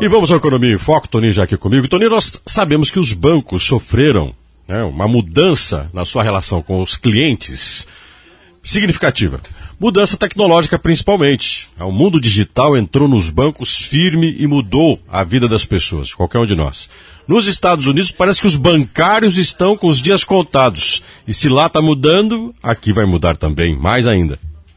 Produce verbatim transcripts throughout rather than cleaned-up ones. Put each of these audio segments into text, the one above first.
E vamos ao Economia em Foco, Toninho já aqui comigo. Toninho, nós sabemos que os bancos sofreram, né, uma mudança na sua relação com os clientes significativa. Mudança tecnológica principalmente. O mundo digital entrou nos bancos firme e mudou a vida das pessoas, de qualquer um de nós. Nos Estados Unidos parece que os bancários estão com os dias contados. E se lá está mudando, aqui vai mudar também, mais ainda.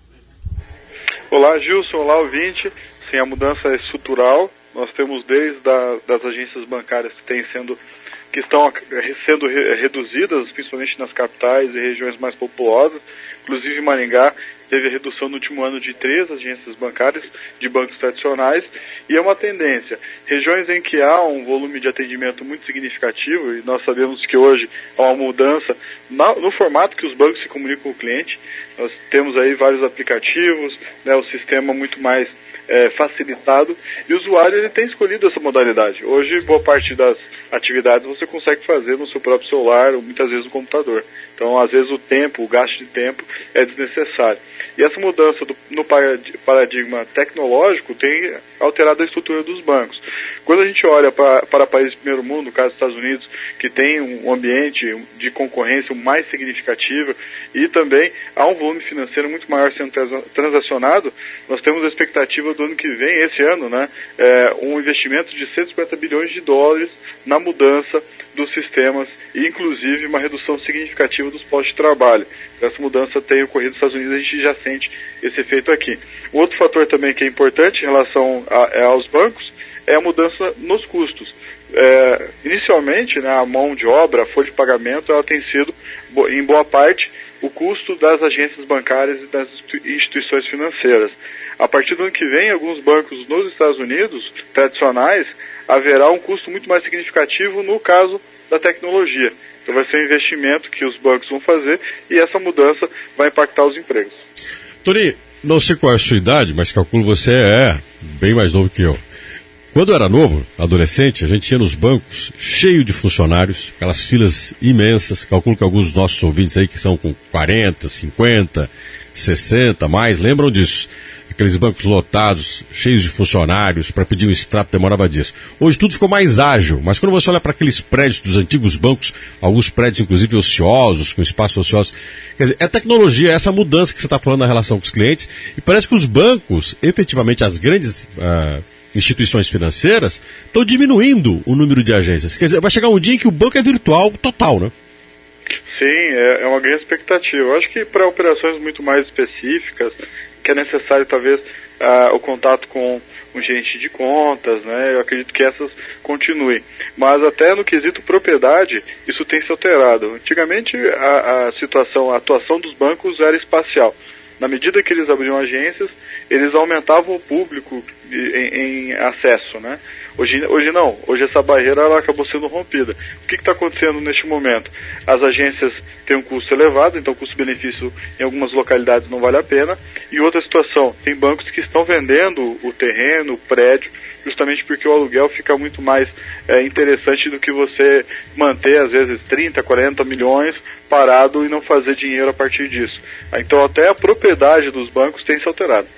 Olá, Gilson, olá, ouvinte. Sim, a mudança é estrutural. Nós temos desde a, das agências bancárias que, têm sendo, que estão sendo reduzidas, principalmente nas capitais e regiões mais populosas. Inclusive em Maringá teve a redução no último ano de três agências bancárias de bancos tradicionais, e é uma tendência. Regiões em que há um volume de atendimento muito significativo, e nós sabemos que hoje há uma mudança na, no formato que os bancos se comunicam com o cliente. Nós temos aí vários aplicativos, né, o sistema muito mais é, facilitado, e o usuário ele tem escolhido essa modalidade. Hoje, boa parte das atividades você consegue fazer no seu próprio celular ou muitas vezes no computador. Então, às vezes o tempo, o gasto de tempo é desnecessário. E essa mudança do, no paradigma tecnológico tem alterado a estrutura dos bancos. Quando a gente olha para, para países do primeiro mundo, no caso dos Estados Unidos, que tem um ambiente de concorrência mais significativo e também há um volume financeiro muito maior sendo transacionado, nós temos a expectativa do ano que vem, esse ano, né, é, um investimento de cento e cinquenta bilhões de dólares na mudança dos sistemas e, inclusive, uma redução significativa dos postos de trabalho. Essa mudança tem ocorrido nos Estados Unidos, a gente já sente esse efeito aqui. O outro fator também que é importante em relação a, aos bancos é a mudança nos custos. É, inicialmente, né, a mão de obra, a folha de pagamento, ela tem sido, em boa parte, o custo das agências bancárias e das instituições financeiras. A partir do ano que vem, alguns bancos nos Estados Unidos, tradicionais, haverá um custo muito mais significativo no caso da tecnologia. Então vai ser um investimento que os bancos vão fazer e essa mudança vai impactar os empregos. Tony, não sei qual é a sua idade, mas calculo você é bem mais novo que eu. Quando eu era novo, adolescente, a gente ia nos bancos cheio de funcionários, aquelas filas imensas. Calculo que alguns dos nossos ouvintes aí que são com quarenta, cinquenta, sessenta, mais, lembram disso. Aqueles bancos lotados, cheios de funcionários, para pedir um extrato demorava dias. Hoje tudo ficou mais ágil, mas quando você olha para aqueles prédios dos antigos bancos, alguns prédios inclusive ociosos, com espaços ociosos, quer dizer, é tecnologia, é essa mudança que você está falando na relação com os clientes, e parece que os bancos, efetivamente as grandes ah, instituições financeiras, estão diminuindo o número de agências. Quer dizer, vai chegar um dia em que o banco é virtual total, né? Sim, é, é uma grande expectativa. Eu acho que para operações muito mais específicas, que é necessário talvez uh, o contato com um gerente de contas, né? Eu acredito que essas continuem. Mas até no quesito propriedade, isso tem se alterado. Antigamente a, a situação, a atuação dos bancos era espacial. Na medida que eles abriam agências, eles aumentavam o público em, em acesso, né? Hoje, hoje não, hoje essa barreira ela acabou sendo rompida. O que está acontecendo neste momento? As agências têm um custo elevado, então o custo-benefício em algumas localidades não vale a pena. E outra situação, tem bancos que estão vendendo o terreno, o prédio, justamente porque o aluguel fica muito mais é, interessante do que você manter, às vezes, trinta, quarenta milhões parado e não fazer dinheiro a partir disso. Então até a propriedade dos bancos tem se alterado.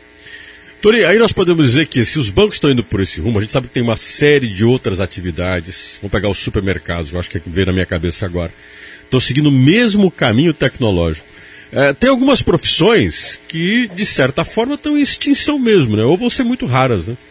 Tony, aí nós podemos dizer que se os bancos estão indo por esse rumo, a gente sabe que tem uma série de outras atividades. Vamos pegar os supermercados, eu acho que é que veio na minha cabeça agora. Estão seguindo o mesmo caminho tecnológico. É, tem algumas profissões que, de certa forma, estão em extinção mesmo, né? Ou vão ser muito raras, né?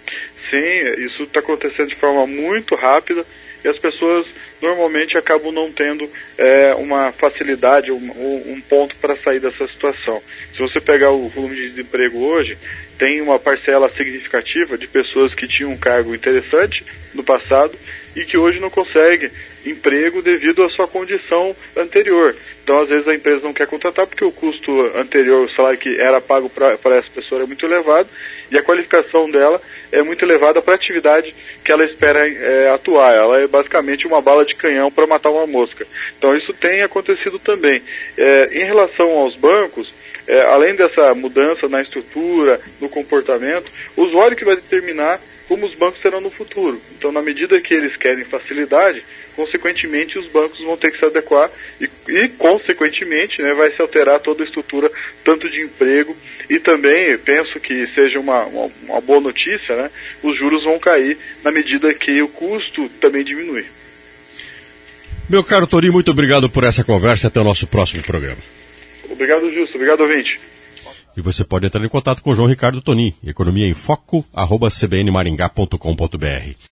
Sim, isso está acontecendo de forma muito rápida e as pessoas normalmente acabam não tendo é, uma facilidade, um, um ponto para sair dessa situação. Se você pegar o volume de desemprego hoje, tem uma parcela significativa de pessoas que tinham um cargo interessante no passado e que hoje não conseguem emprego devido à sua condição anterior. Então, às vezes, a empresa não quer contratar porque o custo anterior, o salário que era pago para essa pessoa é muito elevado e a qualificação dela é muito elevada para a atividade que ela espera é, atuar. Ela é basicamente uma bala de canhão para matar uma mosca. Então, isso tem acontecido também. É, em relação aos bancos, é, além dessa mudança na estrutura, no comportamento, o usuário que vai determinar como os bancos serão no futuro. Então, na medida que eles querem facilidade, consequentemente os bancos vão ter que se adequar e, e consequentemente, né, vai se alterar toda a estrutura, tanto de emprego e também, penso que seja uma, uma, uma boa notícia, né, os juros vão cair na medida que o custo também diminui. Meu caro Toninho, muito obrigado por essa conversa. Até o nosso próximo programa. Obrigado, Justo. Obrigado, ouvinte. E você pode entrar em contato com o João Ricardo Tonin, economia em foco, arroba c b n maringá ponto com ponto b r.